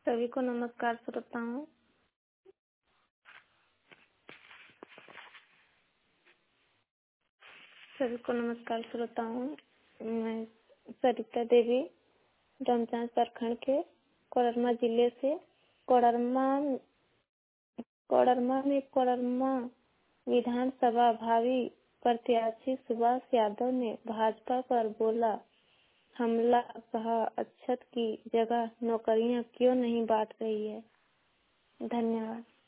सभी को नमस्कार श्रोताओं। मैं सरिता देवी रमजान प्रखंड के कोडरमा जिले से कोडरमा विधानसभा भावी प्रत्याशी सुभाष यादव ने भाजपा पर बोला हमला, कहा अक्षत की जगह नौकरियां क्यों नहीं बांट रही है। धन्यवाद।